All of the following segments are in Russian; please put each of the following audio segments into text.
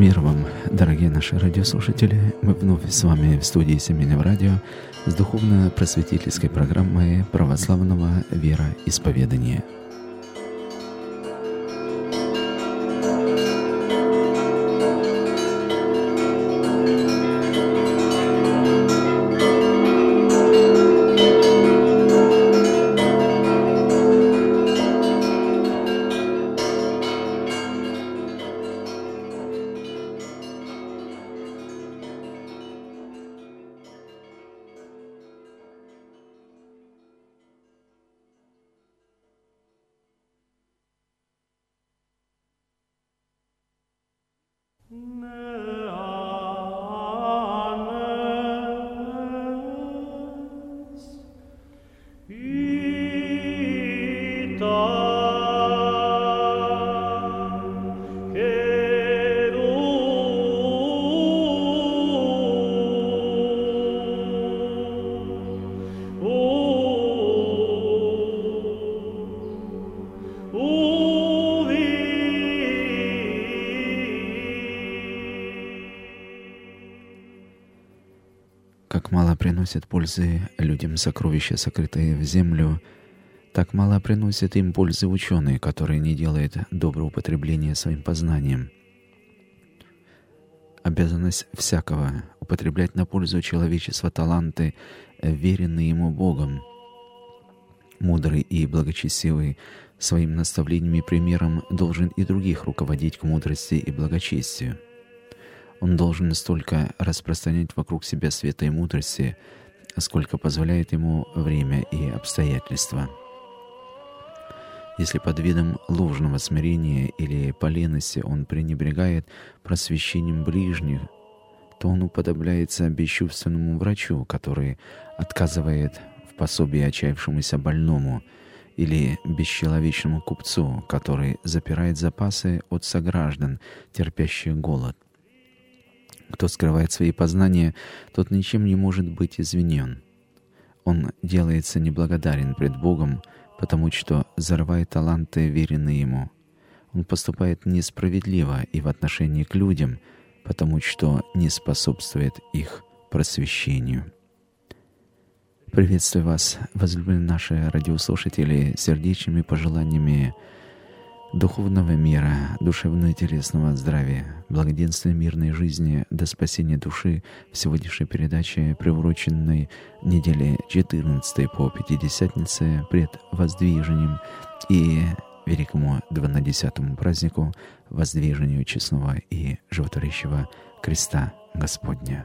Мир вам, дорогие наши радиослушатели! Мы вновь с вами в студии Семейного радио с духовно-просветительской программой православного вероисповедания. Как мало приносят пользы людям сокровища, сокрытые в землю, так мало приносят им пользы ученые, которые не делают доброго употребления своим познанием. Обязанность всякого — употреблять на пользу человечества таланты, веренные ему Богом. Мудрый и благочестивый своим наставлением и примером должен и других руководить к мудрости и благочестию. Он должен столько распространять вокруг себя света и мудрости, сколько позволяет ему время и обстоятельства. Если под видом ложного смирения или по лености он пренебрегает просвещением ближних, то он уподобляется бесчувственному врачу, который отказывает в пособии отчаявшемуся больному, или бесчеловечному купцу, который запирает запасы от сограждан, терпящих голод. Кто скрывает свои познания, тот ничем не может быть извинен. Он делается неблагодарен пред Богом, потому что зарывает таланты, веренные ему. Он поступает несправедливо и в отношении к людям, потому что не способствует их просвещению. Приветствую вас, возлюбленные наши радиослушатели, сердечными пожеланиями духовного мира, душевного и телесного здравия, благоденствия, мирной жизни до спасения души в сегодняшней передаче, приуроченной неделе 14 по Пятидесятнице пред Воздвижением и великому 12-му празднику Воздвижению честного и животворящего креста Господня.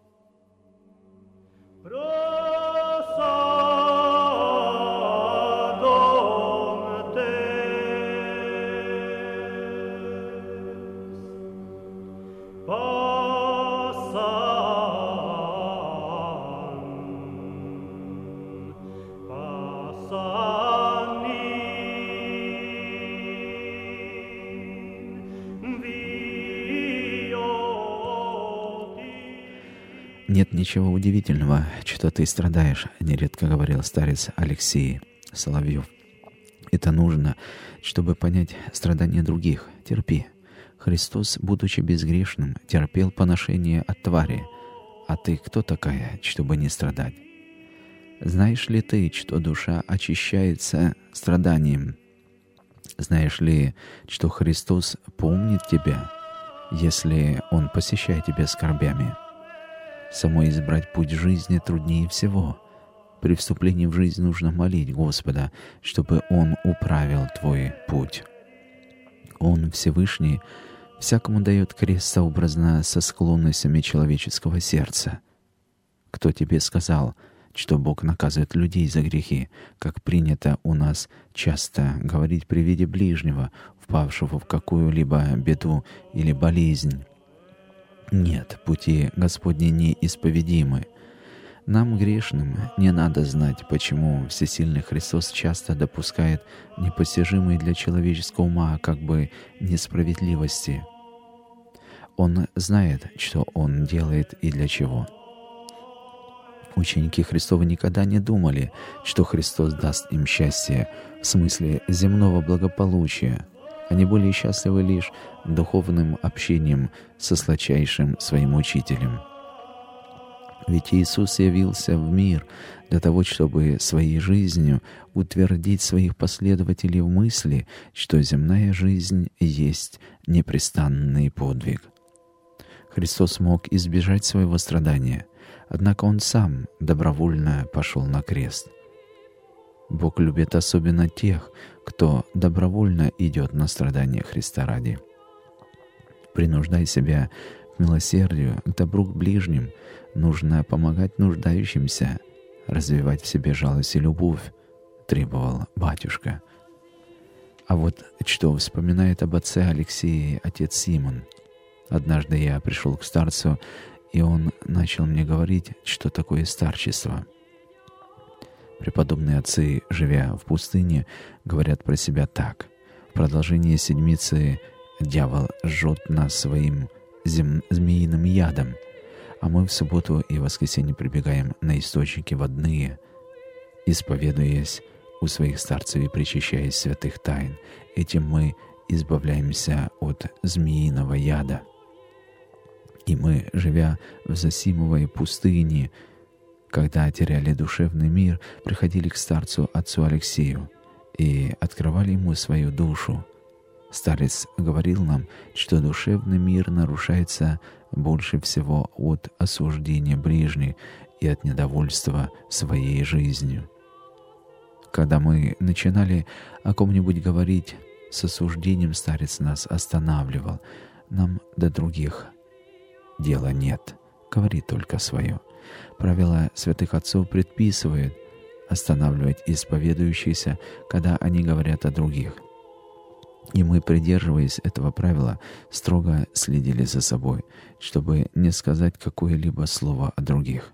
«Нет ничего удивительного, что ты страдаешь», — нередко говорил старец Алексей Соловьев. «Это нужно, чтобы понять страдания других. Терпи. Христос, будучи безгрешным, терпел поношение от твари. А ты кто такая, чтобы не страдать? Знаешь ли ты, что душа очищается страданием? Знаешь ли, что Христос помнит тебя, если Он посещает тебя скорбями? Самой избрать путь жизни труднее всего. При вступлении в жизнь нужно молить Господа, чтобы Он управил твой путь. Он, Всевышний, всякому дает крест сообразно со склонностями человеческого сердца. Кто тебе сказал, что Бог наказывает людей за грехи, как принято у нас часто говорить при виде ближнего, впавшего в какую-либо беду или болезнь? Нет, пути Господни неисповедимы. Нам, грешным, не надо знать, почему Всесильный Христос часто допускает непостижимые для человеческого ума как бы несправедливости. Он знает, что Он делает и для чего. Ученики Христовы никогда не думали, что Христос даст им счастье в смысле земного благополучия. Они более счастливы лишь духовным общением со сладчайшим своим учителем. Ведь Иисус явился в мир для того, чтобы своей жизнью утвердить своих последователей в мысли, что земная жизнь есть непрестанный подвиг. Христос мог избежать своего страдания, однако Он сам добровольно пошел на крест. Бог любит особенно тех, кто добровольно идет на страдания Христа ради. Принуждай себя к милосердию, к добру к ближним. Нужно помогать нуждающимся, развивать в себе жалость и любовь, требовал батюшка. А вот что вспоминает об отце Алексее отец Симон. Однажды я пришел к старцу, и он начал мне говорить, что такое старчество. Преподобные отцы, живя в пустыне, говорят про себя так: в продолжение седмицы дьявол жжет нас своим змеиным ядом, а мы в субботу и воскресенье прибегаем на источники водные, исповедуясь у своих старцев и причащаясь святых тайн. Этим мы избавляемся от змеиного яда. И мы, живя в Зосимовой пустыне, когда теряли душевный мир, приходили к старцу отцу Алексею и открывали ему свою душу. Старец говорил нам, что душевный мир нарушается больше всего от осуждения ближних и от недовольства своей жизнью. Когда мы начинали о ком-нибудь говорить с осуждением, старец нас останавливал. Нам до других дела нет, говори только свое. Правила святых отцов предписывают останавливать исповедующихся, когда они говорят о других. И мы, придерживаясь этого правила, строго следили за собой, чтобы не сказать какое-либо слово о других.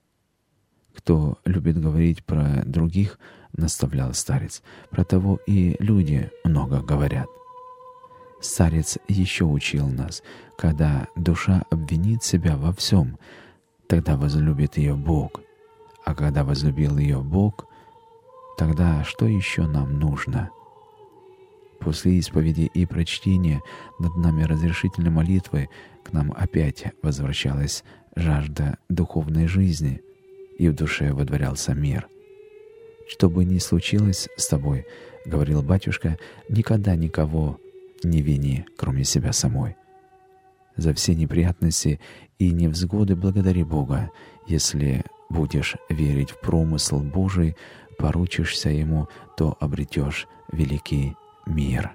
Кто любит говорить про других, наставлял старец, про того и люди много говорят. Старец еще учил нас: когда душа обвинит себя во всем, тогда возлюбит ее Бог. А когда возлюбил ее Бог, тогда что еще нам нужно? После исповеди и прочтения над нами разрешительной молитвы к нам опять возвращалась жажда духовной жизни, и в душе водворялся мир. «Что бы ни случилось с тобой, — говорил батюшка, — никогда никого не вини, кроме себя самой. За все неприятности и невзгоды благодари Бога. Если будешь верить в промысл Божий, поручишься Ему, то обретешь великий мир».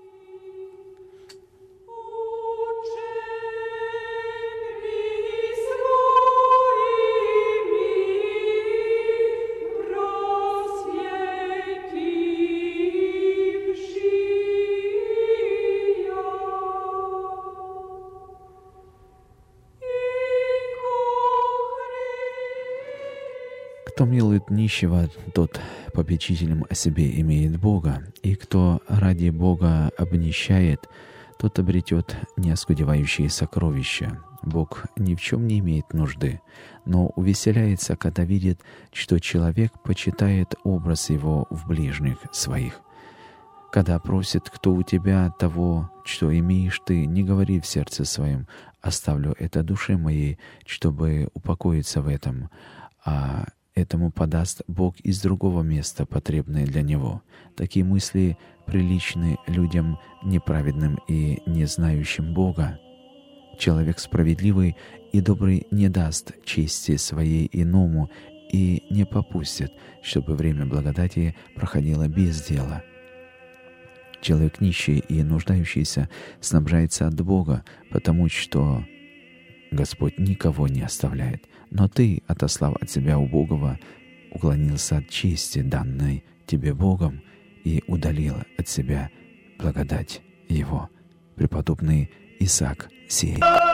Кто милует нищего, тот попечителем о себе имеет Бога, и кто ради Бога обнищает, тот обретет неоскудевающие сокровища. Бог ни в чем не имеет нужды, но увеселяется, когда видит, что человек почитает образ его в ближних своих. Когда просит, кто у тебя того, что имеешь ты, не говори в сердце своем: «Оставлю это душе моей, чтобы упокоиться в этом», а этому подаст Бог из другого места, потребное для него. Такие мысли приличны людям неправедным и не знающим Бога. Человек справедливый и добрый не даст чести своей иному и не попустит, чтобы время благодати проходило без дела. Человек нищий и нуждающийся снабжается от Бога, потому что Господь никого не оставляет. Но ты, отослав от себя убогого, уклонился от чести, данной тебе Богом, и удалил от себя благодать Его. Преподобный Исаак Сирий.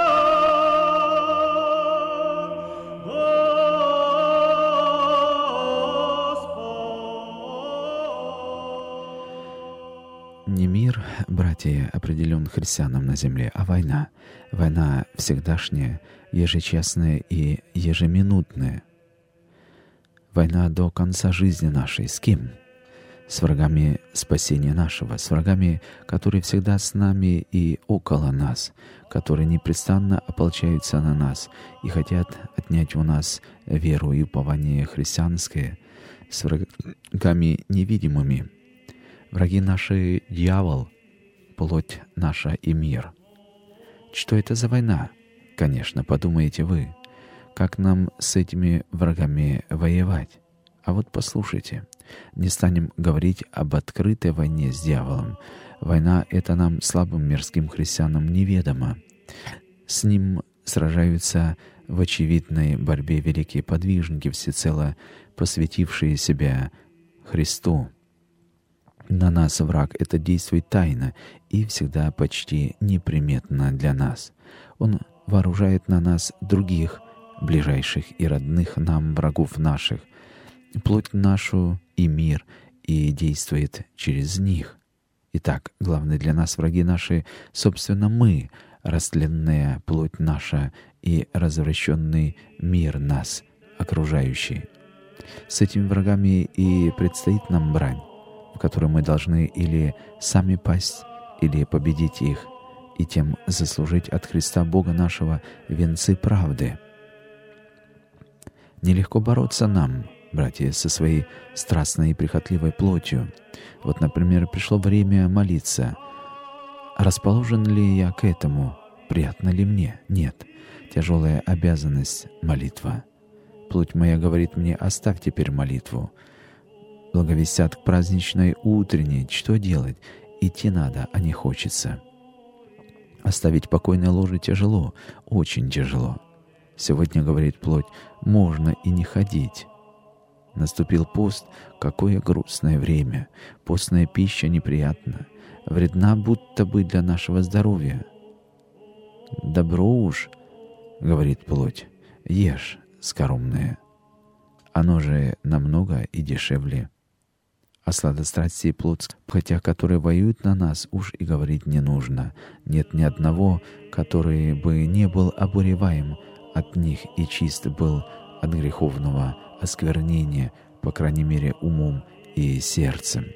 Не мир, братья, определен христианам на земле, а война. Война всегдашняя, ежечасная и ежеминутная. Война до конца жизни нашей. С кем? с врагами спасения нашего, с врагами, которые всегда с нами и около нас, которые непрестанно ополчаются на нас и хотят отнять у нас веру и упование христианское, с врагами невидимыми. Враги наши — дьявол, плоть наша и мир. Что это за война? Конечно, подумаете вы. Как нам с этими врагами воевать? А вот послушайте. Не станем говорить об открытой войне с дьяволом. Война — это нам, слабым мирским христианам, неведома. С ним сражаются в очевидной борьбе великие подвижники, всецело посвятившие себя Христу. На нас враг — это действует тайно и всегда почти неприметно для нас. Он вооружает на нас других, ближайших и родных нам врагов наших, плоть нашу и мир, и действует через них. Итак, главные для нас враги наши, собственно, мы, растленная плоть наша и развращенный мир нас окружающий. С этими врагами и предстоит нам брань, в которой мы должны или сами пасть, или победить их, и тем заслужить от Христа Бога нашего венцы правды. Нелегко бороться нам, братья, со своей страстной и прихотливой плотью. Вот, например, пришло время молиться. Расположен ли я к этому? Приятно ли мне? Нет. Тяжелая обязанность — молитва. Плоть моя говорит мне: оставь теперь молитву. Благовестят к праздничной утренней. Что делать? Идти надо, а не хочется. Оставить покойное ложе тяжело, очень тяжело. Сегодня, говорит плоть, можно и не ходить. Наступил пост, какое грустное время. Постная пища неприятна, вредна будто бы для нашего здоровья. Добро уж, говорит плоть, ешь, скоромное. Оно же намного и дешевле. О сладострастии плоть, хотя которые воюют на нас, уж и говорить не нужно. Нет ни одного, который бы не был обуреваем от них и чист был от греховного осквернения, по крайней мере, умом и сердцем.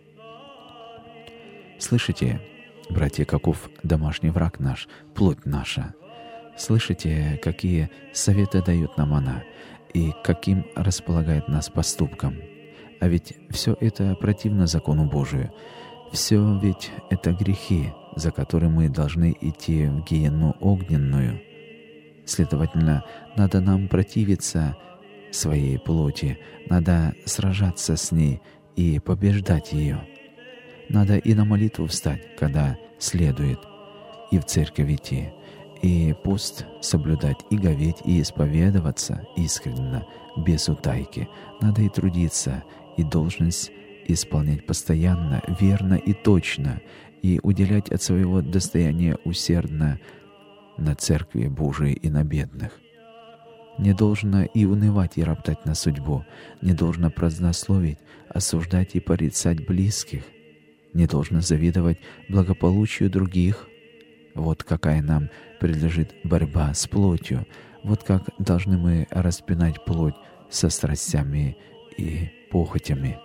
Слышите, братья, каков домашний враг наш, плоть наша? Слышите, какие советы дает нам она и каким располагает нас поступком? А ведь все это противно закону Божию. Все ведь это грехи, за которые мы должны идти в гиенну огненную. Следовательно, надо нам противиться своей плоти, надо сражаться с ней и побеждать ее. Надо и на молитву встать, когда следует, и в церковь идти, и пост соблюдать, и говеть, и исповедоваться искренно, без утайки. Надо и трудиться, и должность исполнять постоянно, верно и точно, и уделять от своего достояния усердно на Церкви Божией и на бедных. Не должно и унывать, и роптать на судьбу, не должно празднословить, осуждать и порицать близких, не должно завидовать благополучию других. Вот какая нам предлежит борьба с плотью, вот как должны мы распинать плоть со страстями и похотями.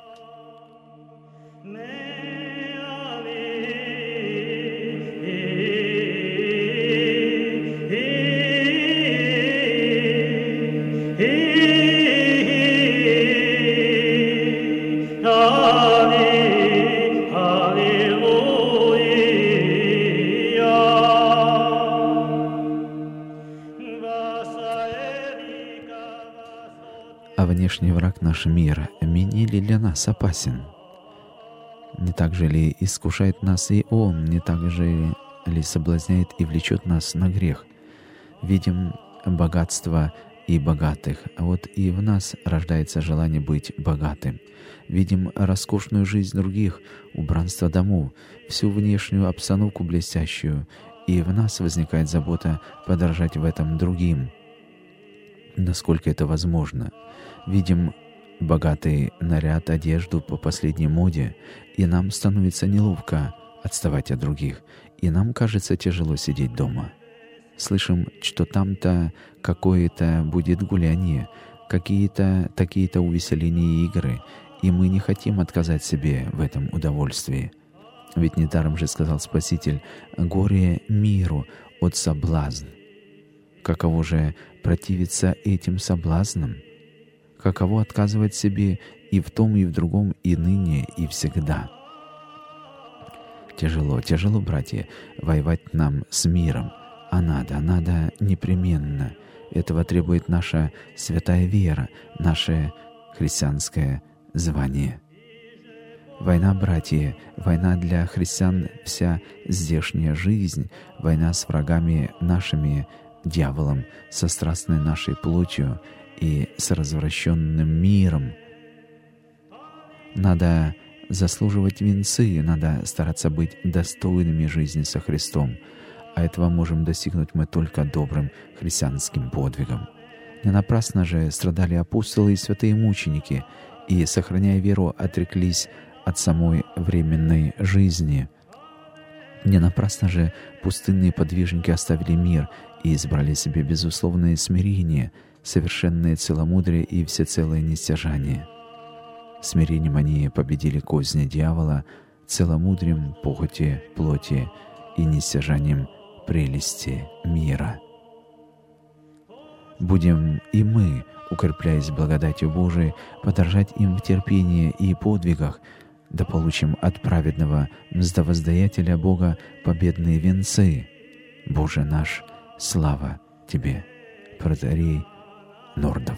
А внешний враг наш мир менее ли для нас опасен? Не так же ли искушает нас и он, не так же ли соблазняет и влечет нас на грех? Видим богатство и богатых, а вот и в нас рождается желание быть богатым. Видим роскошную жизнь других, убранство домов, всю внешнюю обстановку блестящую, и в нас возникает забота подражать в этом другим, насколько это возможно. Видим богатый наряд, одежду по последней моде, и нам становится неловко отставать от других, и нам кажется тяжело сидеть дома. Слышим, что там-то какое-то будет гуляние, какие-то такие-то увеселения и игры, и мы не хотим отказать себе в этом удовольствии. Ведь недаром же сказал Спаситель: «Горе миру от соблазн». Каково же противиться этим соблазнам? Каково отказывать себе и в том, и в другом, и ныне, и всегда? Тяжело, тяжело, братья, воевать нам с миром, а надо непременно. Этого требует наша святая вера, наше христианское звание. Война, братья, война для христиан — вся здешняя жизнь, война с врагами нашими, дьяволом, со страстной нашей плотью и с развращенным миром. Надо заслуживать венцы, надо стараться быть достойными жизни со Христом, а этого можем достигнуть мы только добрым христианским подвигом. Не напрасно же страдали апостолы и святые мученики, и, сохраняя веру, отреклись от самой временной жизни. Не напрасно же пустынные подвижники оставили мир и избрали себе безусловное смирение, совершенное целомудрие и всецелое нестяжание. Смирением они победили козни дьявола, целомудрием похоти плоти и нестяжанием прелести мира. Будем и мы, укрепляясь благодатью Божией, подражать им в терпении и подвигах, да получим от праведного мздовоздаятеля Бога победные венцы. Боже наш, слава Тебе, протоиерей Нордов.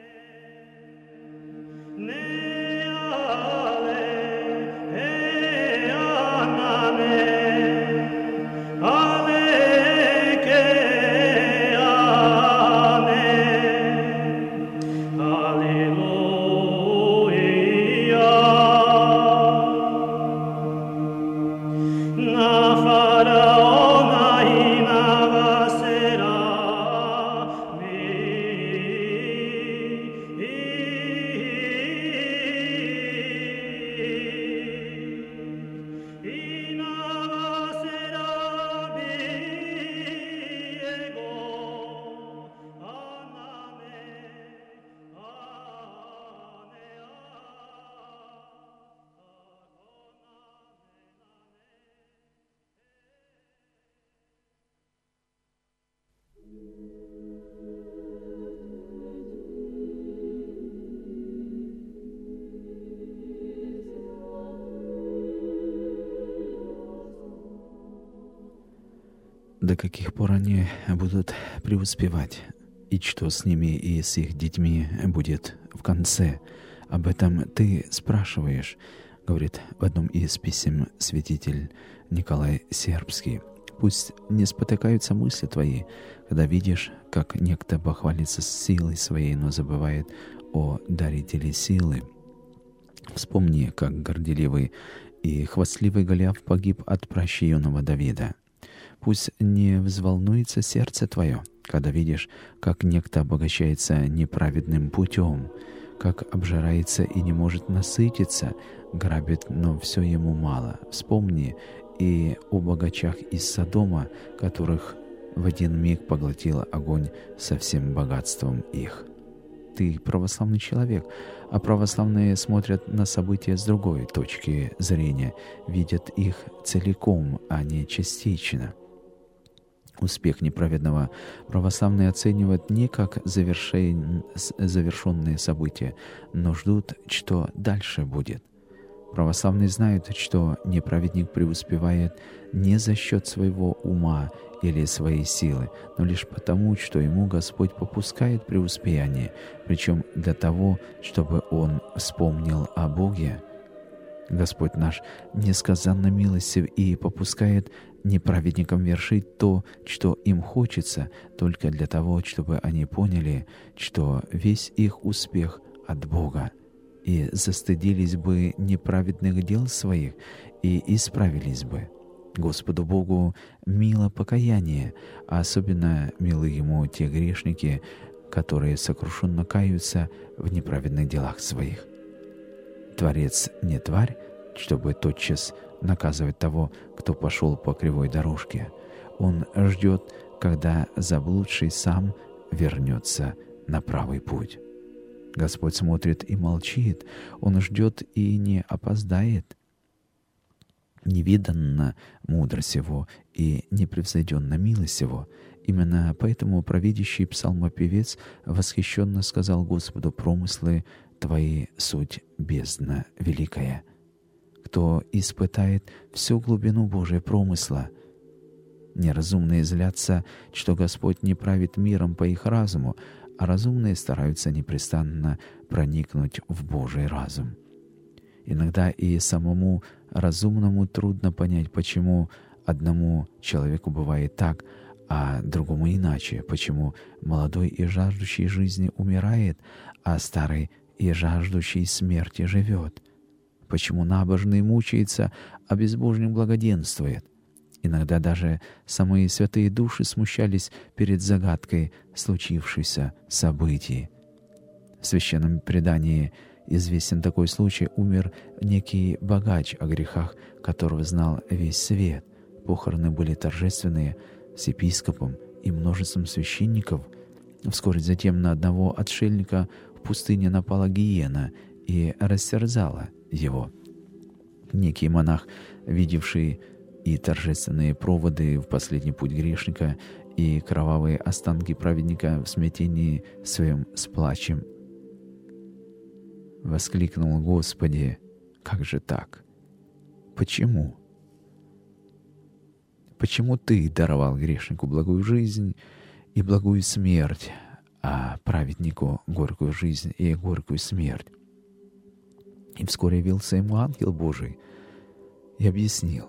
До каких пор они будут преуспевать, и что с ними и с их детьми будет в конце? Об этом ты спрашиваешь, говорит в одном из писем святитель Николай Сербский. Пусть не спотыкаются мысли твои, когда видишь, как некто похвалится силой своей, но забывает о дарителе силы. Вспомни, как горделивый и хвастливый Голиаф погиб от пращи юного Давида. Пусть не взволнуется сердце твое, когда видишь, как некто обогащается неправедным путем, как обжирается и не может насытиться, грабит, но все ему мало. Вспомни и о богачах из Содома, которых в один миг поглотил огонь со всем богатством их. Ты православный человек, а православные смотрят на события с другой точки зрения, видят их целиком, а не частично. Успех неправедного православные оценивают не как завершенные события, но ждут, что дальше будет. Православные знают, что неправедник преуспевает не за счет своего ума или своей силы, но лишь потому, что ему Господь попускает преуспеяние, причем для того, чтобы он вспомнил о Боге. Господь наш несказанно милостив и попускает неправедникам вершить то, что им хочется, только для того, чтобы они поняли, что весь их успех от Бога, и застыдились бы неправедных дел своих и исправились бы. Господу Богу мило покаяние, а особенно милы Ему те грешники, которые сокрушенно каются в неправедных делах своих. Творец не тварь, чтобы тотчас наказывать того, кто пошел по кривой дорожке. Он ждет, когда заблудший сам вернется на правый путь. Господь смотрит и молчит, Он ждет и не опоздает. Невиданна мудрость Его и непревзойденна милость Его. Именно поэтому провидящий псалмопевец восхищенно сказал Господу: «Промыслы Твои суть бездна великая». Кто испытает всю глубину Божия промысла? Неразумные злятся, что Господь не правит миром по их разуму, а разумные стараются непрестанно проникнуть в Божий разум. Иногда и самому разумному трудно понять, почему одному человеку бывает так, а другому иначе, почему молодой и жаждущий жизни умирает, а старый и жаждущий смерти живет, почему набожный мучается, а безбожник благоденствует. Иногда даже самые святые души смущались перед загадкой случившейся событий. В священном предании известен такой случай. Умер некий богач, о грехах которого знал весь свет. Похороны были торжественные, с епископом и множеством священников. Вскоре затем на одного отшельника в пустыне напала гиена и растерзала его. Некий монах, видевший и торжественные проводы в последний путь грешника, и кровавые останки праведника, в смятении своем с плачем воскликнул: «Господи, как же так? Почему? Почему Ты даровал грешнику благую жизнь и благую смерть, а праведнику горькую жизнь и горькую смерть?» И вскоре явился ему ангел Божий и объяснил: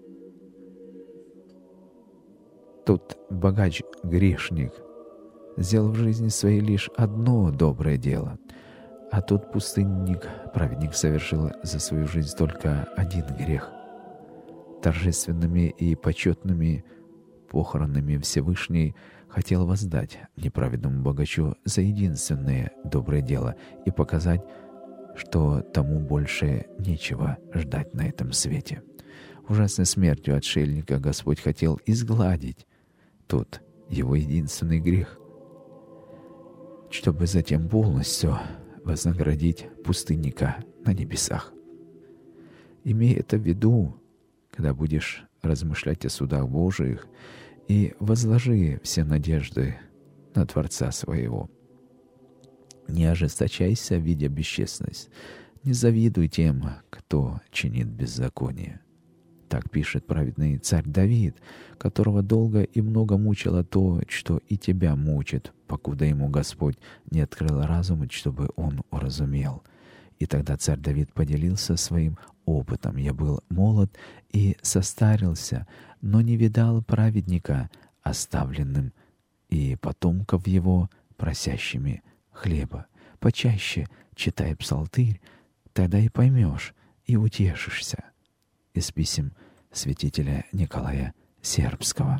тот богач-грешник сделал в жизни своей лишь одно доброе дело, а тот пустынник-праведник совершил за свою жизнь только один грех. Торжественными и почетными похоронами Всевышний хотел воздать неправедному богачу за единственное доброе дело и показать, что тому больше нечего ждать на этом свете. Ужасной смертью отшельника Господь хотел изгладить тот его единственный грех, чтобы затем полностью вознаградить пустынника на небесах. Имей это в виду, когда будешь размышлять о судах Божиих, и возложи все надежды на Творца своего. Не ожесточайся, видя бесчестность, не завидуй тем, кто чинит беззаконие. Так пишет праведный царь Давид, которого долго и много мучило то, что и тебя мучит, покуда ему Господь не открыл разум, чтобы он уразумел. И тогда царь Давид поделился своим опытом. «Я был молод и состарился, но не видал праведника оставленным, и потомков его просящими хлеба. Почаще читай псалтырь, тогда и поймешь, и утешишься». Из писем святителя Николая Сербского.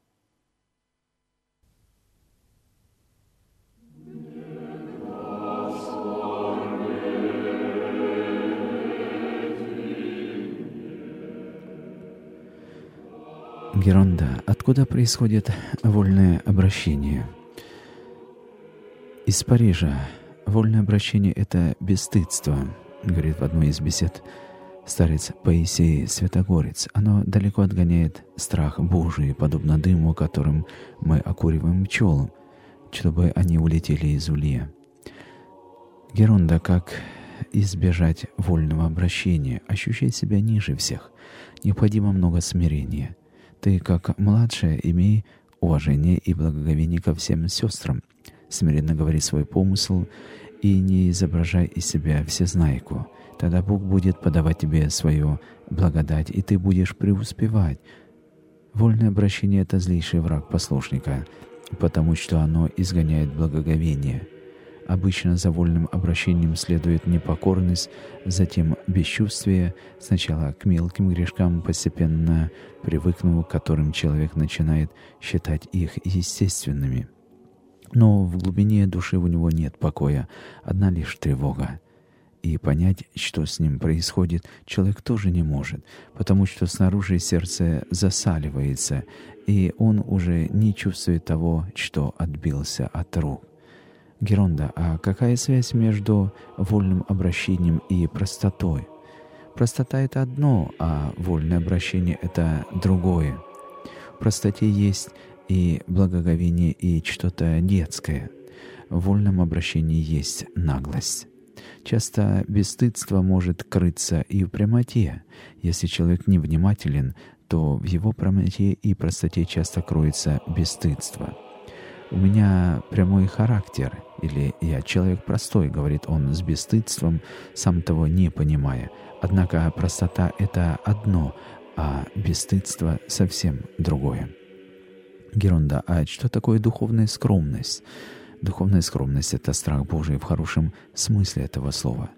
Геронда. Откуда происходит вольное обращение? Из Парижа. Вольное обращение — это бесстыдство, говорит в одной из бесед старец Паисий Святогорец. Оно далеко отгоняет страх Божий, подобно дыму, которым мы окуриваем пчел, чтобы они улетели из улья. Геронда. Как избежать вольного обращения? Ощущай себя ниже всех. Необходимо много смирения. Ты, как младшая, имей уважение и благоговение ко всем сестрам. Смиренно говори свой помысл и не изображай из себя всезнайку. Тогда Бог будет подавать тебе свою благодать, и ты будешь преуспевать. Вольное обращение — это злейший враг послушника, потому что оно изгоняет благоговение. Обычно за вольным обращением следует непокорность, затем бесчувствие, сначала к мелким грешкам, постепенно привыкнув к которым человек начинает считать их естественными. Но в глубине души у него нет покоя, одна лишь тревога. И понять, что с ним происходит, человек тоже не может, потому что снаружи сердце засаливается, и он уже не чувствует того, что отбился от рук. Геронда, а какая связь между вольным обращением и простотой? Простота — это одно, а вольное обращение — это другое. В простоте есть и благоговение, и что-то детское. В вольном обращении есть наглость. Часто бесстыдство может крыться и в прямоте. Если человек невнимателен, то в его прямоте и простоте часто кроется бесстыдство. «У меня прямой характер», или «я человек простой», — говорит он с бесстыдством, сам того не понимая. Однако простота — это одно, а бесстыдство — совсем другое. Геронда, а что такое духовная скромность? Духовная скромность — это страх Божий в хорошем смысле этого слова.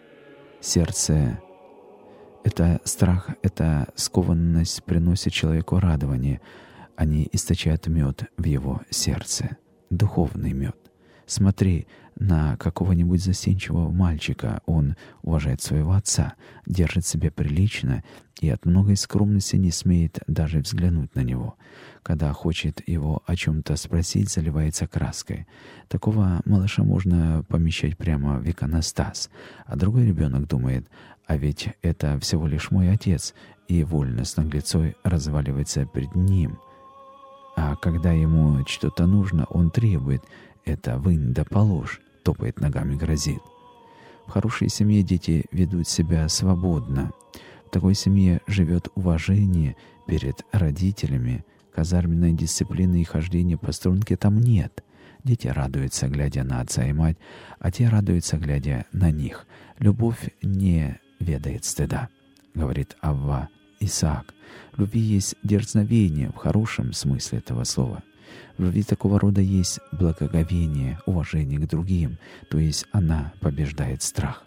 Сердце — это страх, это скованность приносит человеку радование. Они источают мед в его сердце, духовный мед. Смотри на какого-нибудь застенчивого мальчика. Он уважает своего отца, держит себя прилично и от многой скромности не смеет даже взглянуть на него. Когда хочет его о чем-то спросить, заливается краской. Такого малыша можно помещать прямо в иконостас. А другой ребенок думает, а ведь это всего лишь мой отец, и вольно с наглецой разваливается перед ним. А когда ему что-то нужно, он требует: «Это вынь да положь», топает ногами, грозит. В хорошей семье дети ведут себя свободно. В такой семье живет уважение перед родителями. Казарменной дисциплины и хождения по струнке там нет. Дети радуются, глядя на отца и мать, а те радуются, глядя на них. Любовь не ведает стыда, говорит Авва Исаак. В любви есть дерзновение в хорошем смысле этого слова. В любви такого рода есть благоговение, уважение к другим, то есть она побеждает страх.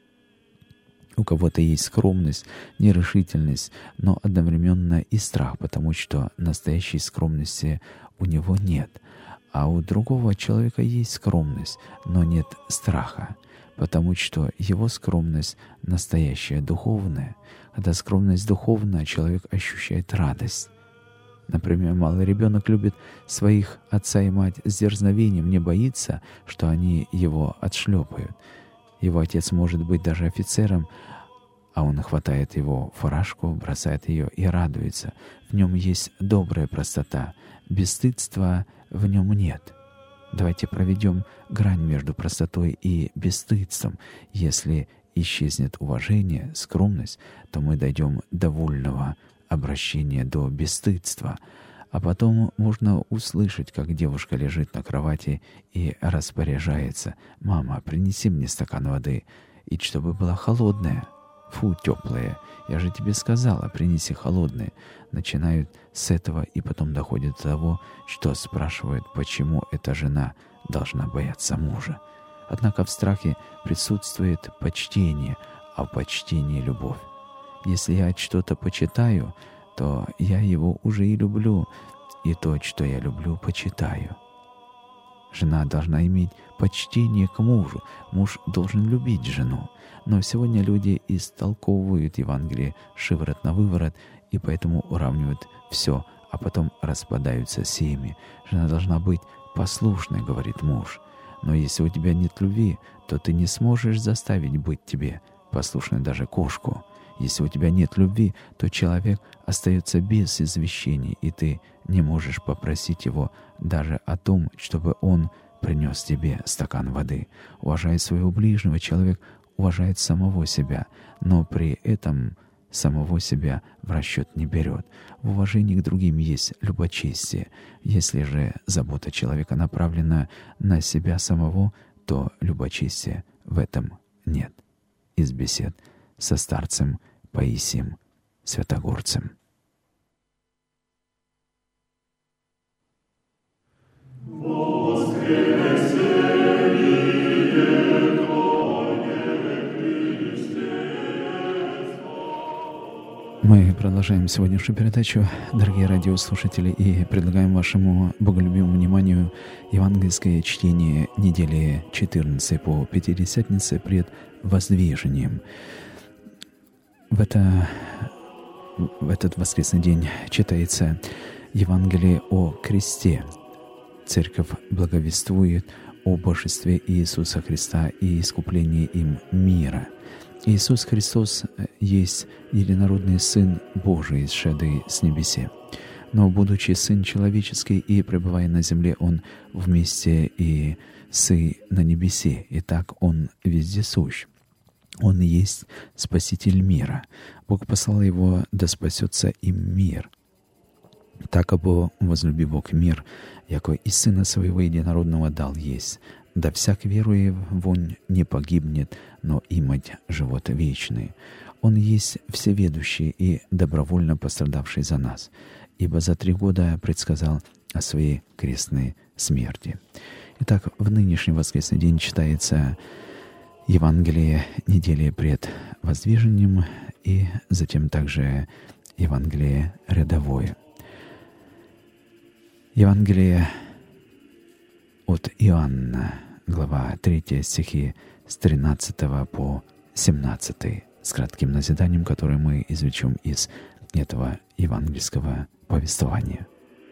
У кого-то есть скромность, нерешительность, но одновременно и страх, потому что настоящей скромности у него нет. А у другого человека есть скромность, но нет страха, потому что его скромность настоящая, духовная. Когда скромность духовная, человек ощущает радость. Например, малый ребенок любит своих отца и мать с дерзновением, не боится, что они его отшлепают. Его отец может быть даже офицером, а он хватает его фуражку, бросает ее и радуется. В нем есть добрая простота, бесстыдства в нем нет. Давайте проведем грань между простотой и бесстыдством. Если исчезнет уважение, скромность, то мы дойдем до вольного обращения, до бесстыдства. А потом можно услышать, как девушка лежит на кровати и распоряжается: «Мама, принеси мне стакан воды, и чтобы была холодная». «Фу, теплая, я же тебе сказала, принеси холодные». Начинают с этого и потом доходят до того, что спрашивают, почему эта жена должна бояться мужа. Однако в страхе присутствует почтение, а в почтении — любовь. Если я что-то почитаю, то я его уже и люблю, и то, что я люблю, почитаю. Жена должна иметь почтение к мужу, муж должен любить жену. Но сегодня люди истолковывают Евангелие шиворот на выворот и поэтому уравнивают все, а потом распадаются семьи. Жена должна быть послушной, говорит муж. Но если у тебя нет любви, то ты не сможешь заставить быть тебе послушной даже кошку. Если у тебя нет любви, то человек остается без извещений, и ты не можешь попросить его даже о том, чтобы он принес тебе стакан воды. Уважая своего ближнего, человек уважает самого себя, но при этом самого себя в расчет не берет. В уважении к другим есть любочестие. Если же забота человека направлена на себя самого, то любочестия в этом нет. Из бесед со старцем Паисием Святогорцем. Мы продолжаем сегодняшнюю передачу, дорогие радиослушатели, и предлагаем вашему боголюбивому вниманию евангельское чтение недели 14 по Пятидесятнице пред Воздвижением. В этот воскресный день читается Евангелие о кресте. Церковь благовествует о божестве Иисуса Христа и искуплении им мира. Иисус Христос есть единородный Сын Божий, исшедший с небесе. Но, будучи Сын человеческий и пребывая на земле, Он вместе и Сы на небесе, и так Он вездесущ. Он есть Спаситель мира. Бог послал Его, да спасется им мир. Так обо возлюби Бог мир, яко и Сына Своего Единородного дал есть, да всяк веруя в Он не погибнет, но имать живот вечный. Он есть всеведущий и добровольно пострадавший за нас, ибо за 3 года предсказал о своей крестной смерти. Итак, в нынешний воскресный день читается Евангелие недели пред воздвижением и затем также Евангелие рядовое. Евангелие от Иоанна, глава 3, стихи с 13 по 17, с кратким назиданием, которое мы извлечем из этого евангельского повествования.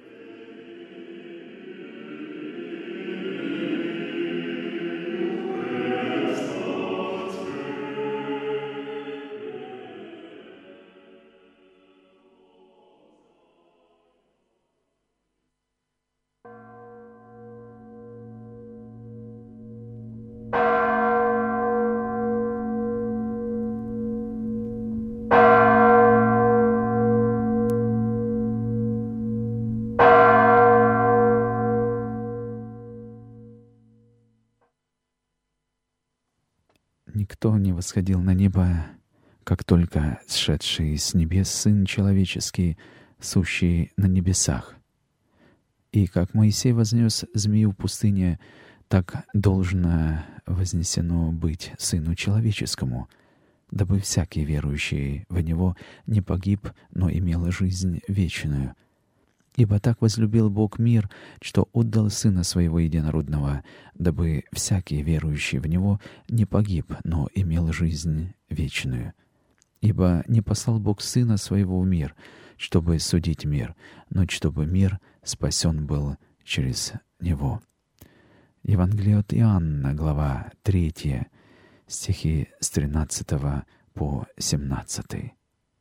Никто не восходил на небо, как только сшедший с небес Сын Человеческий, сущий на небесах. И как Моисей вознес змею в пустыне, так должно вознесено быть Сыну Человеческому, дабы всякий верующий в Него не погиб, но имел жизнь вечную. Ибо так возлюбил Бог мир, что отдал Сына Своего Единородного, дабы всякий верующий в Него не погиб, но имел жизнь вечную. Ибо не послал Бог Сына Своего в мир, чтобы судить мир, но чтобы мир спасен был через Него». Евангелие от Иоанна, глава 3, стихи с 13 по 17.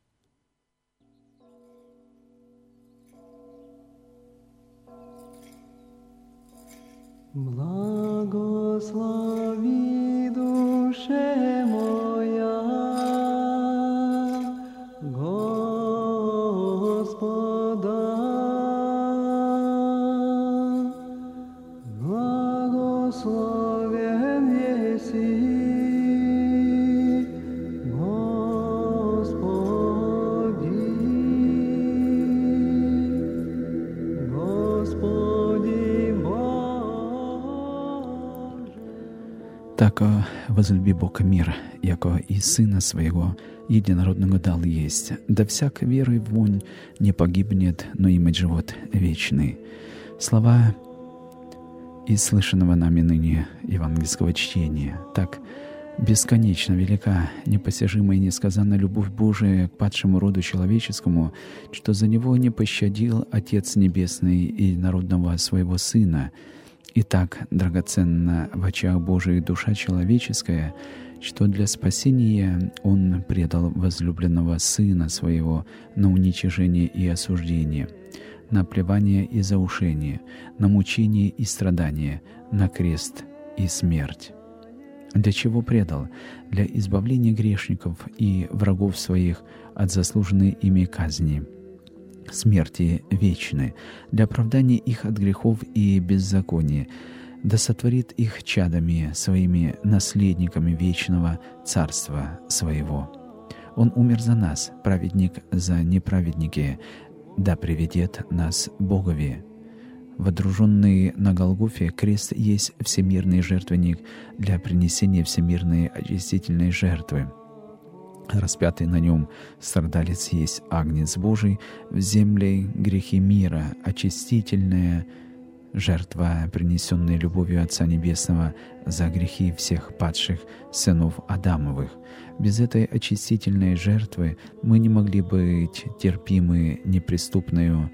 Благослови душе моя Господа, благословен еси Господи, Господи Боже. «Так возлюби Бог мир, яко и Сына Своего Единородного дал есть, да всяк веруй в Вонь не погибнет, но имеет живот вечный». Слова из слышанного нами ныне евангельского чтения. Так бесконечно велика, непостижимая и несказанная любовь Божия к падшему роду человеческому, что за него не пощадил Отец Небесный и Единородного Своего Сына. И так драгоценна в очах Божиих душа человеческая, что для спасения Он предал возлюбленного Сына Своего на уничижение и осуждение, на плевание и заушение, на мучение и страдание, на крест и смерть. Для чего предал? Для избавления грешников и врагов своих от заслуженной ими казни, смерти вечной, для оправдания их от грехов и беззакония, да сотворит их чадами своими наследниками вечного Царства Своего. Он умер за нас, праведник за неправедники, да приведет нас Богови. Водруженный на Голгофе крест есть всемирный жертвенник для принесения всемирной очистительной жертвы. Распятый на нем страдалец есть Агнец Божий, в земле грехи мира, очистительная жертва, принесенная любовью Отца Небесного за грехи всех падших сынов Адамовых. Без этой очистительной жертвы мы не могли быть терпимы неприступною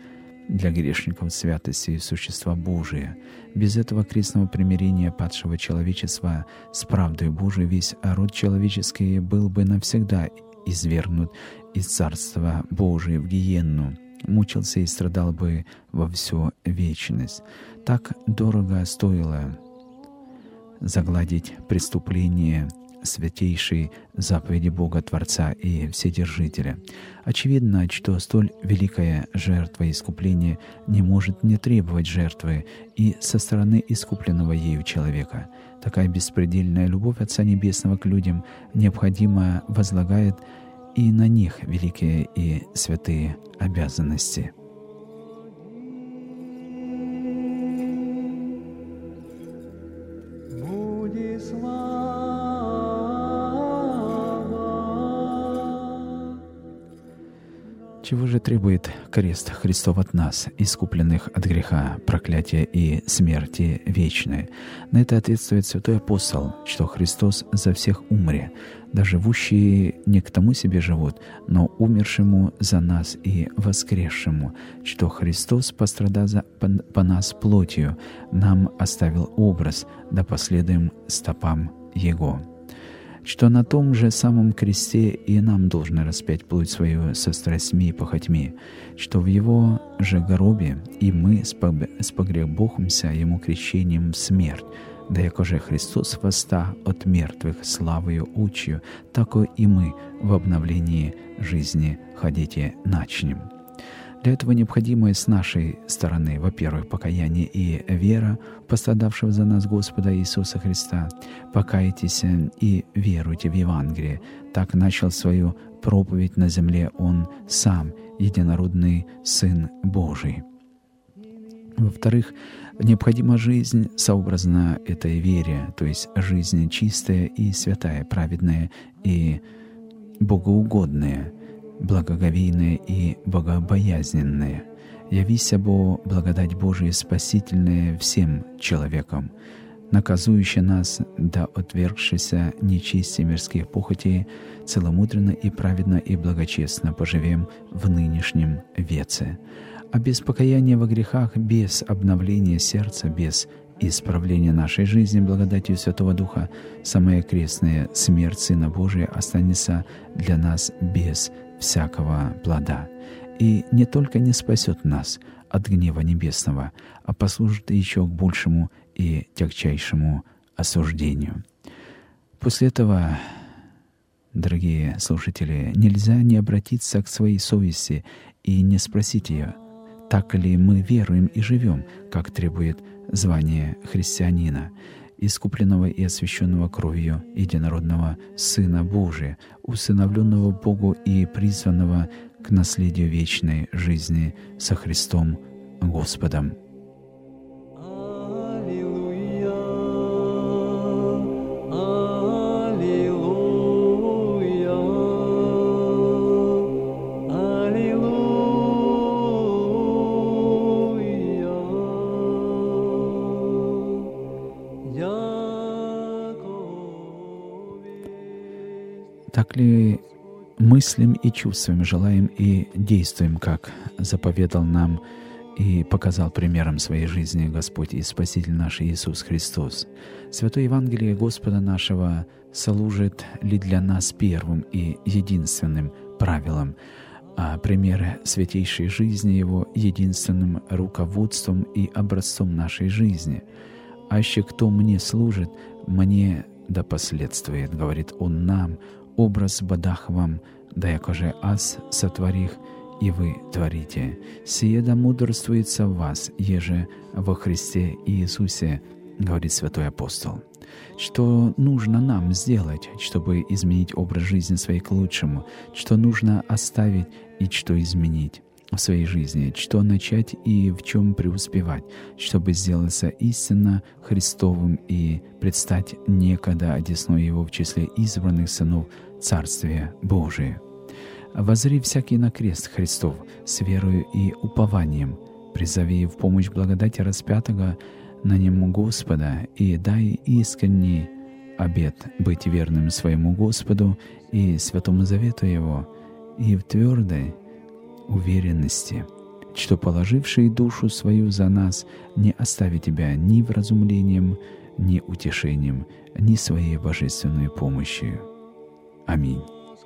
для грешников святости и существа Божия. Без этого крестного примирения падшего человечества с правдой Божией весь род человеческий был бы навсегда извергнут из Царства Божия в гиенну, мучился и страдал бы во всю вечность. Так дорого стоило загладить преступление святейшей заповеди Бога Творца и Вседержителя. Очевидно, что столь великая жертва искупления не может не требовать жертвы и со стороны искупленного ею человека. Такая беспредельная любовь Отца Небесного к людям необходимо возлагает и на них великие и святые обязанности. Чего же требует крест Христов от нас, искупленных от греха, проклятия и смерти вечной? На это ответствует святой апостол, что Христос за всех умре, да живущие не к тому себе живут, но умершему за нас и воскресшему, что Христос, пострадав по нас плотью, нам оставил образ, да последуем стопам Его. Что на том же самом кресте и нам должны распять плоть свою со страстьми и похотьми, что в Его же гробе и мы спогребохомся Ему крещением в смерть, да яко же Христос восста от мертвых славою учью, тако и мы в обновлении жизни ходите начнем. Для этого необходимо с нашей стороны, во-первых, покаяние и вера пострадавшего за нас Господа Иисуса Христа. Покайтесь и веруйте в Евангелие. Так начал свою проповедь на земле Он Сам, единородный Сын Божий. Во-вторых, необходима жизнь сообразна этой вере, то есть жизнь чистая и святая, праведная и богоугодная, благоговейное и богобоязненное. Явися бо благодать Божия спасительная всем человекам, наказующая нас, да отвергшися нечисти мирских похотей, целомудренно и праведно и благочестно поживем в нынешнем веце. А без покаяния во грехах, без обновления сердца, без исправления нашей жизни благодатью Святого Духа, самая крестная смерть Сына Божия останется для нас без всякого плода, и не только не спасет нас от гнева небесного, а послужит еще к большему и тягчайшему осуждению. После этого, дорогие слушатели, нельзя не обратиться к своей совести и не спросить ее, так ли мы веруем и живем, как требует звание христианина, искупленного и освященного кровью единородного Сына Божия, усыновленного Богу и призванного к наследию вечной жизни со Христом Господом. Так ли мыслим и чувствуем, желаем и действуем, как заповедал нам и показал примером своей жизни Господь и Спаситель наш Иисус Христос? Святое Евангелие Господа нашего служит ли для нас первым и единственным правилом, а пример святейшей жизни Его единственным руководством и образцом нашей жизни? «Аще кто мне служит, мне да последствует, — говорит Он нам, — образ бодах вам, да яко же аз сотворих, и вы творите. Сие да мудрствуется в вас, еже во Христе Иисусе, — говорит святой апостол». Что нужно нам сделать, чтобы изменить образ жизни своей к лучшему? Что нужно оставить и что изменить в своей жизни? Что начать и в чем преуспевать, чтобы сделаться истинно Христовым и предстать некогда одесной Его в числе избранных сынов Царствия Божия? Возри всякий на крест Христов с верою и упованием, призови в помощь благодати распятого на Нему Господа и дай искренний обет быть верным своему Господу и Святому Завету Его, и в твердой уверенности что положивший душу свою за нас не оставит тебя ни вразумлением, ни утешением, ни своей божественной помощью. Аминь.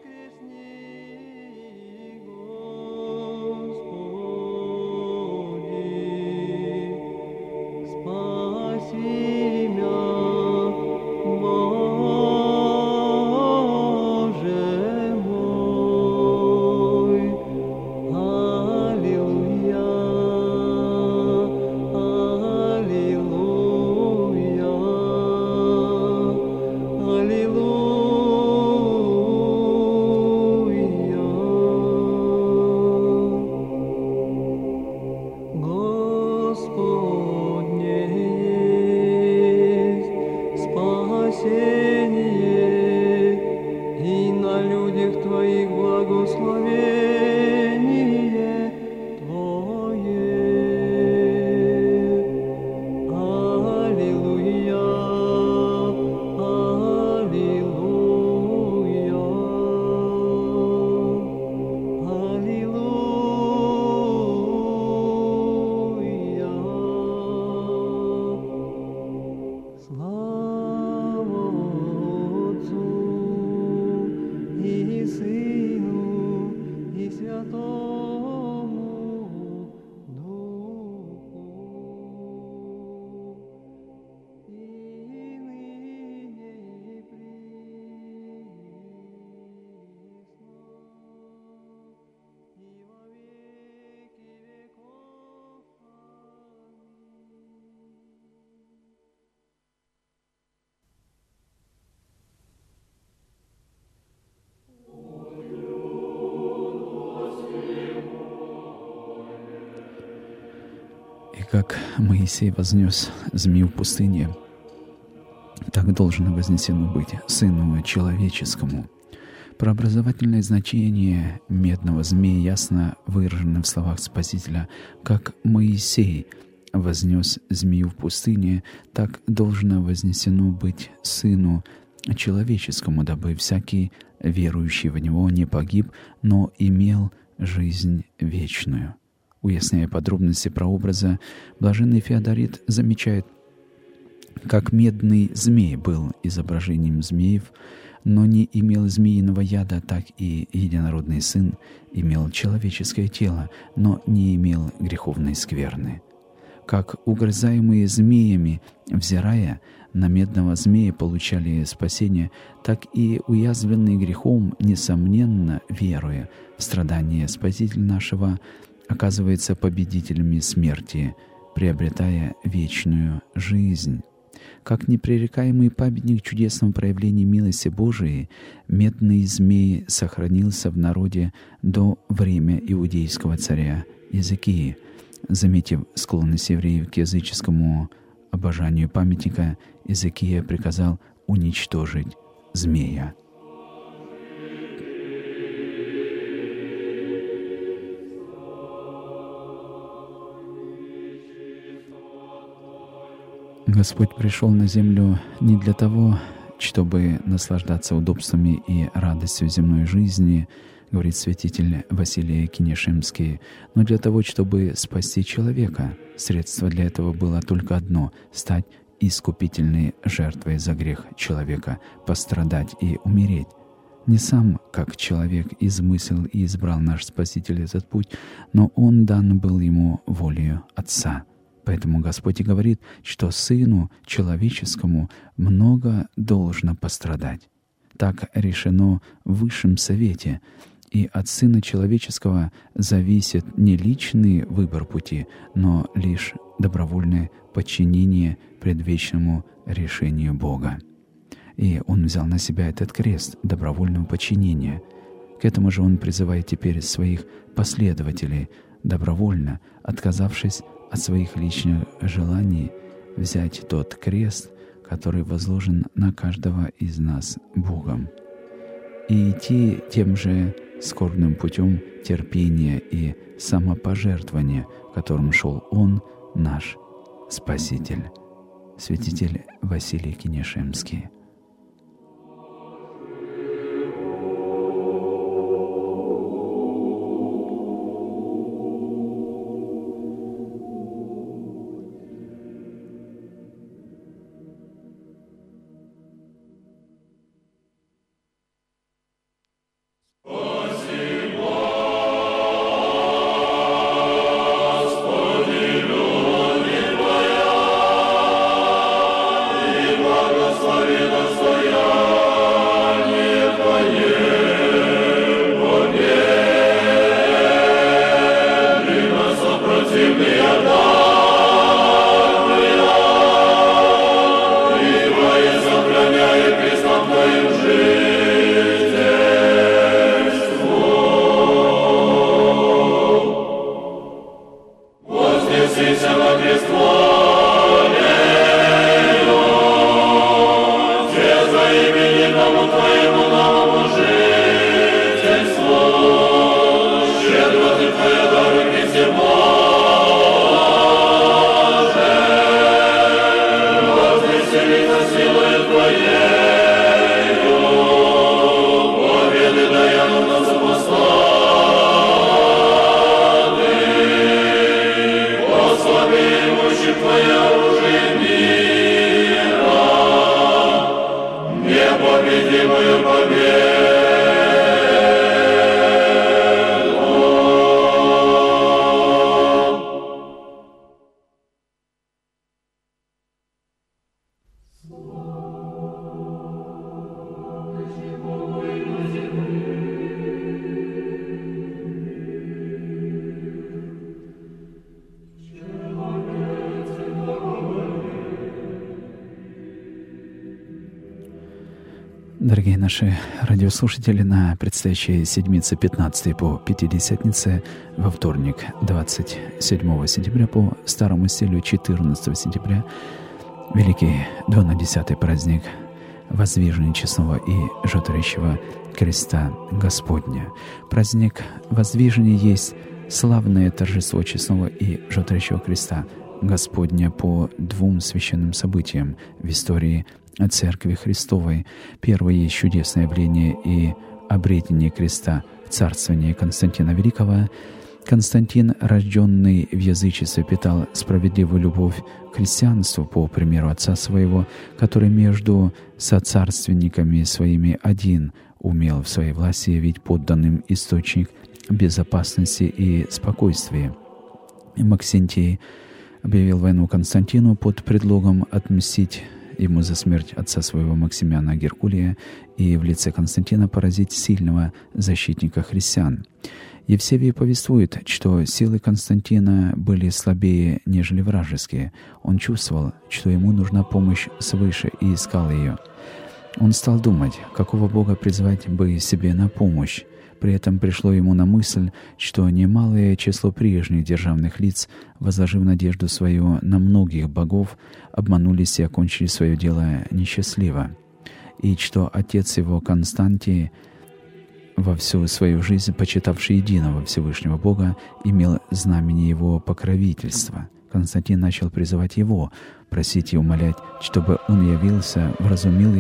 И как Моисей вознес змею в пустыне, так должно вознесено быть Сыну Человеческому. Прообразовательное значение медного змея ясно выражено в словах Спасителя: «Как Моисей вознес змею в пустыне, так должно вознесено быть Сыну Человеческому, дабы всякий верующий в Него не погиб, но имел жизнь вечную». Уясняя подробности прообраза, блаженный Феодорит замечает, как медный змей был изображением змеев, но не имел змеиного яда, так и единородный Сын имел человеческое тело, но не имел греховной скверны. Как угрызаемые змеями, взирая на медного змея, получали спасение, так и уязвленные грехом, несомненно, веруя в страдания Спасителя нашего, оказывается победителями смерти, приобретая вечную жизнь. Как непререкаемый памятник чудесного проявления милости Божией, медный змей сохранился в народе до времени иудейского царя Иезекии. Заметив склонность евреев к языческому обожанию памятника, Иезекия приказал уничтожить змея. Господь пришел на землю не для того, чтобы наслаждаться удобствами и радостью земной жизни, говорит святитель Василий Кинешемский, но для того, чтобы спасти человека. Средство для этого было только одно — стать искупительной жертвой за грех человека, пострадать и умереть. Не сам, как человек, измыслил и избрал наш Спаситель этот путь, но Он дан был ему волею Отца. Поэтому Господь и говорит, что Сыну Человеческому много должно пострадать. Так решено в Высшем Совете, и от Сына Человеческого зависит не личный выбор пути, но лишь добровольное подчинение предвечному решению Бога. И Он взял на себя этот крест добровольного подчинения. К этому же Он призывает теперь своих последователей, добровольно отказавшись от своих личных желаний, взять тот крест, который возложен на каждого из нас Богом, и идти тем же скорбным путем терпения и самопожертвования, которым шел Он, наш Спаситель. Святитель Василий Кинешемский. Дорогие наши радиослушатели, на предстоящей седмице 15 по Пятидесятнице во вторник 27 сентября по старому стилю 14 сентября великий 12-й праздник Воздвижения честного и животворящего креста Господня. Праздник Воздвижения есть славное торжество честного и животворящего креста Господня по двум священным событиям в истории Церкви Христовой. Первое есть чудесное явление и обретение креста в царствовании Константина Великого. Константин, рожденный в язычестве, питал справедливую любовь к христианству по примеру отца своего, который между соцарственниками своими один умел в своей власти явить подданным источник безопасности и спокойствия. Максентий объявил войну Константину под предлогом отмстить ему за смерть отца своего Максимиана Геркулия и в лице Константина поразить сильного защитника христиан. Евсевий повествует, что силы Константина были слабее, нежели вражеские. Он чувствовал, что ему нужна помощь свыше, и искал ее. Он стал думать, какого Бога призвать бы себе на помощь. При этом пришло ему на мысль, что немалое число прежних державных лиц, возложив надежду свою на многих богов, обманулись и окончили свое дело несчастливо, и что отец его Константий, во всю свою жизнь почитавший единого Всевышнего Бога, имел знамение его покровительства. Константин начал призывать его, просить и умолять, чтобы он явился, вразумил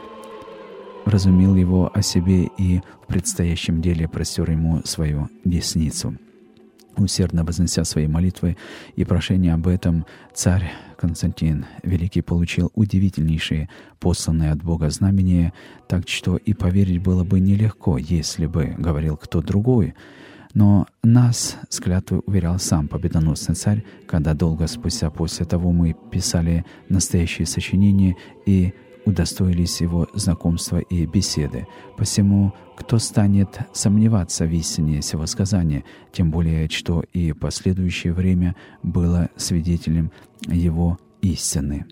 его о себе и в предстоящем деле простер ему свою десницу. Усердно вознося свои молитвы и прошения об этом, царь Константин Великий получил удивительнейшие посланные от Бога знамения, так что и поверить было бы нелегко, если бы говорил кто другой. Но нас с клятвой уверял сам победоносный царь, когда долго спустя после того мы писали настоящие сочинения и удостоились его знакомства и беседы. Посему, кто станет сомневаться в истине сего сказания, тем более, что и последующее время было свидетелем его истины.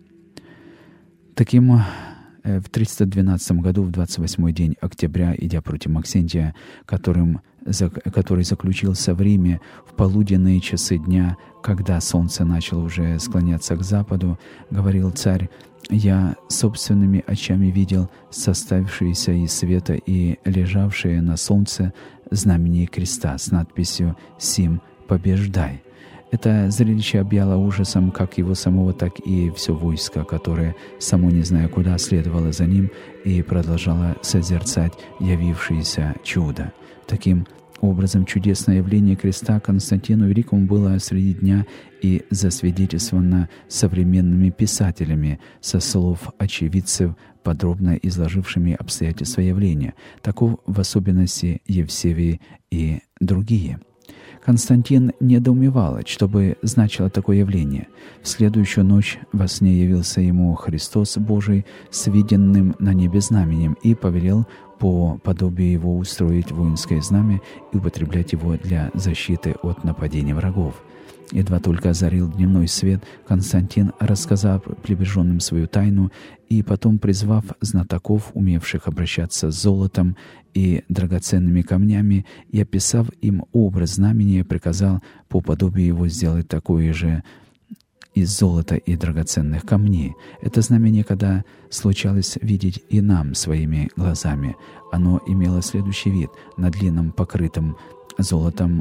Таким в 312 году, в 28-й день октября, идя против Максентия, который заключился в Риме в полуденные часы дня, когда солнце начало уже склоняться к западу, говорил царь: «Я собственными очами видел составившееся из света и лежавшее на солнце знамение креста с надписью «Сим побеждай». Это зрелище объяло ужасом как его самого, так и все войско, которое, само не зная куда, следовало за ним и продолжало созерцать явившееся чудо. Таким образом, чудесное явление креста Константину Великому было среди дня и засвидетельствовано современными писателями со слов очевидцев, подробно изложившими обстоятельства явления. Таков в особенности Евсевий и другие. Константин недоумевал, что бы значило такое явление. В следующую ночь во сне явился ему Христос Божий с виденным на небе знаменем и повелел по подобию его устроить воинское знамя и употреблять его для защиты от нападений врагов. Едва только озарил дневной свет, Константин, рассказав приближенным свою тайну и потом призвав знатоков, умевших обращаться с золотом и драгоценными камнями, и описав им образ знамения, приказал по подобию его сделать такое же из золота и драгоценных камней. Это знамение, когда случалось видеть и нам своими глазами. Оно имело следующий вид: на длинном покрытом золотом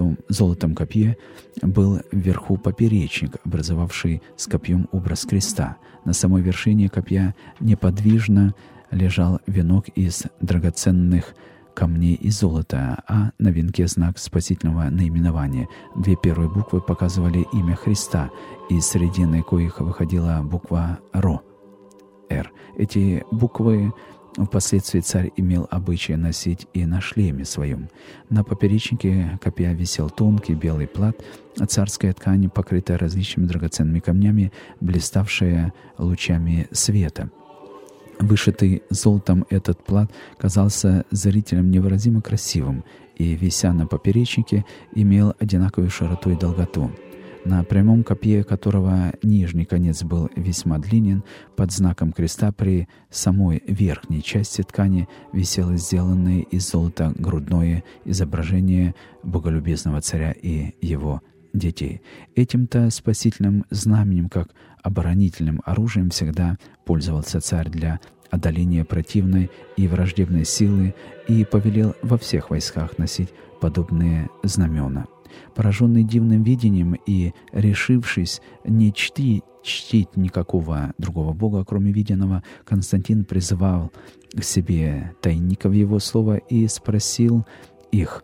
копье был вверху поперечник, образовавший с копьем образ креста. На самой вершине копья неподвижно лежал венок из драгоценных камней и золота, а на венке знак спасительного наименования. Две первые буквы показывали имя Христа, из середины коих выходила буква «Ро» — «Р». Эти буквы впоследствии царь имел обычай носить и на шлеме своем. На поперечнике копья висел тонкий белый плат, а царская ткань, покрытая различными драгоценными камнями, блиставшая лучами света. Вышитый золотом этот плат казался зрителям невыразимо красивым и, вися на поперечнике, имел одинаковую широту и долготу. на прямом копье которого нижний конец был весьма длинен, под знаком креста при самой верхней части ткани висело сделанное из золота грудное изображение боголюбезного царя и его детей. Этим-то спасительным знаменем, как оборонительным оружием, всегда пользовался царь для одоления противной и враждебной силы и повелел во всех войсках носить подобные знамена. Пораженный дивным видением и решившись не чтить никакого другого бога, кроме виденного, Константин призывал к себе тайников его слова и спросил их,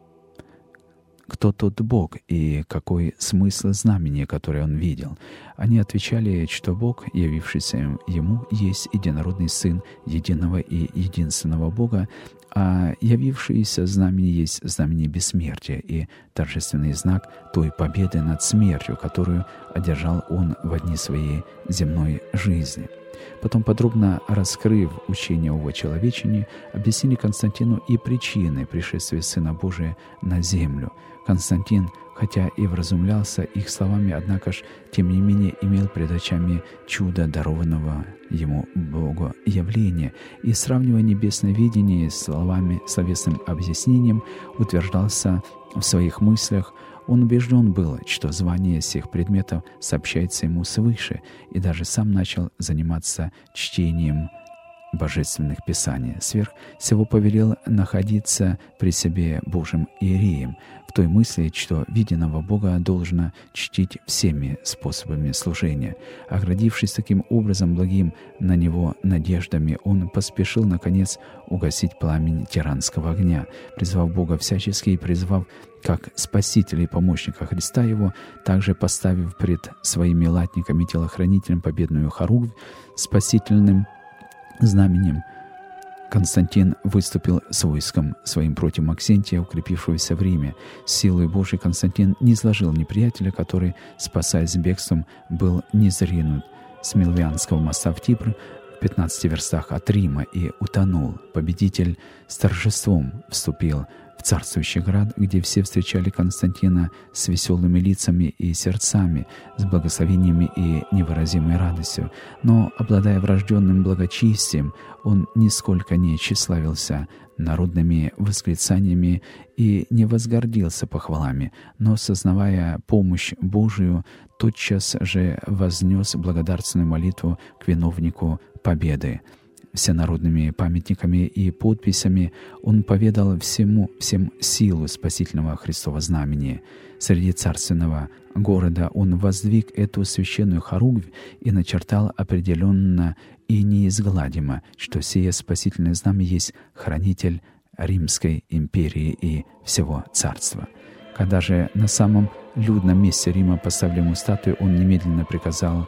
кто тот Бог и какой смысл знамения, которое он видел. Они отвечали, что Бог, явившийся ему, есть единородный Сын единого и единственного Бога, а явившееся знамение есть знамение бессмертия и торжественный знак той победы над смертью, которую одержал он в дни своей земной жизни. Потом, подробно раскрыв учение о вочеловечении, объяснили Константину и причины пришествия Сына Божия на землю. Константин, хотя и вразумлялся их словами, однако ж, тем не менее, имел пред очами чудо дарованного ему Богу явления, и, сравнивая небесное видение с словами, словесным объяснением, утверждался в своих мыслях. Он убежден был, что звание всех предметов сообщается ему свыше, и даже сам начал заниматься чтением божественных писаний. Сверх всего повелел находиться при себе Божьим иереем, в той мысли, что виденного Бога должно чтить всеми способами служения. Оградившись таким образом благим на него надеждами, он поспешил, наконец, угасить пламень тиранского огня, призвав Бога всячески и призвав как Спасителя и помощника Христа Его, также поставив пред своими латниками телохранителем победную хоругвь спасительным знаменем. Константин выступил с войском своим против Максентия, укрепившегося в Риме. С силой Божией Константин низложил неприятеля, который, спасаясь бегством, был низринут с Милвианского моста в Тибр в 15 верстах от Рима и утонул. Победитель с торжеством вступил в царствующий град, где все встречали Константина с веселыми лицами и сердцами, с благословениями и невыразимой радостью. Но, обладая врожденным благочестием, он нисколько не тщеславился народными восклицаниями и не возгордился похвалами, но, сознавая помощь Божию, тотчас же вознес благодарственную молитву к виновнику победы. Всенародными памятниками и подписями он поведал всем силу спасительного Христова знамения. Среди царственного города он воздвиг эту священную хоругвь и начертал определенно и неизгладимо, что сие спасительное знамя есть хранитель Римской империи и всего царства. Когда же на самом людном месте Рима поставили ему статую, он немедленно приказал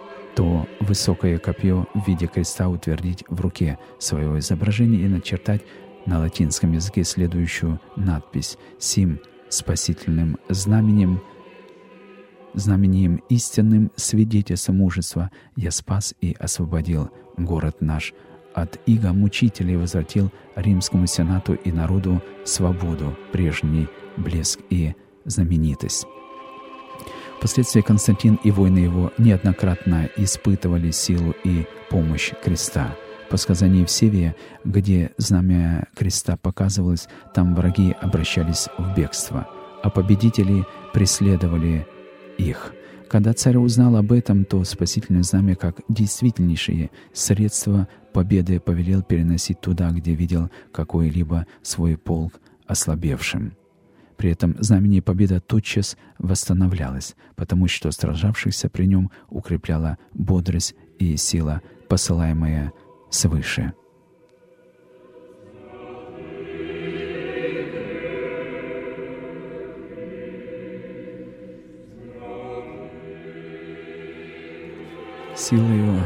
то высокое копье в виде креста утвердить в руке своего изображения и начертать на латинском языке следующую надпись: «Сим спасительным знамением истинным свидетельством мужества я спас и освободил город наш от иго мучителей и возвратил римскому сенату и народу свободу, прежний блеск и знаменитость». Впоследствии Константин и воины его неоднократно испытывали силу и помощь креста. По сказанию Евсевия, где знамя креста показывалось, там враги обращались в бегство, а победители преследовали их. Когда царь узнал об этом, то спасительное знамя, как действительнейшее средство победы, повелел переносить туда, где видел какой-либо свой полк ослабевшим. При этом знамение победа тотчас восстановлялось, потому что сражавшихся при нем укрепляла бодрость и сила, посылаемая свыше. Силою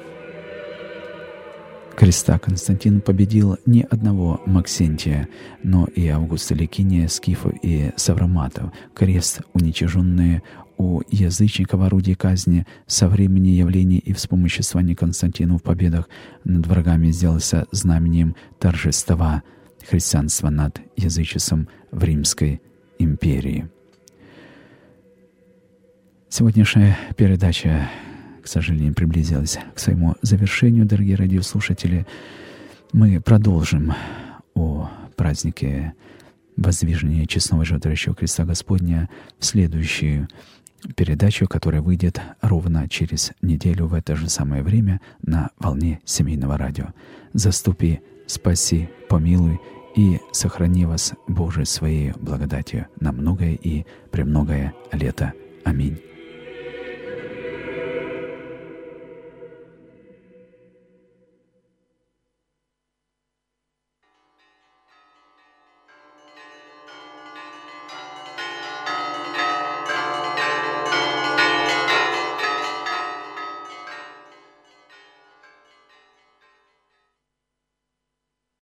креста Константин победил не одного Максентия, но и Августа Ликиния, скифов и савроматов. Крест, уничиженный у язычников орудий казни, со времени явления и вспомоществования Константину в победах над врагами сделался знаменем торжества христианства над язычеством в Римской империи. Сегодняшняя передача, к сожалению, приблизилась к своему завершению, дорогие радиослушатели. Мы продолжим о празднике воздвижения честного и животворящего креста Господня в следующую передачу, которая выйдет ровно через неделю в это же самое время на волне семейного радио. Заступи, спаси, помилуй и сохрани вас, Боже, своей благодатью на многое и премногое лето. Аминь.